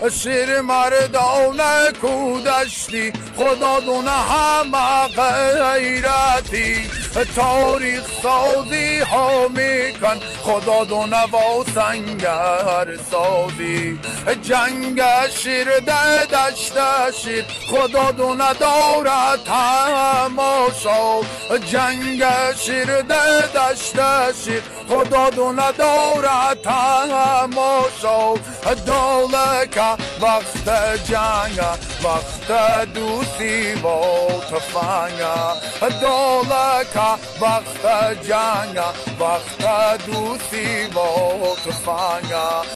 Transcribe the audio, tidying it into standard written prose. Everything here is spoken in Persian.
شیر مردان کودشتی خدا دونه همه غیرتی تاریخ سازی ها میکن خدا دونه و سنگر سازی جنگ شیر ده دشت شیر خدا دونه داره تماشا جنگ شیر ده دشت شیر خدا دونه داره تماشا دولکه وقت جنگ وقت دوستی و تفنگ دولکه وقت جنگ وقت دوستی و تفنگ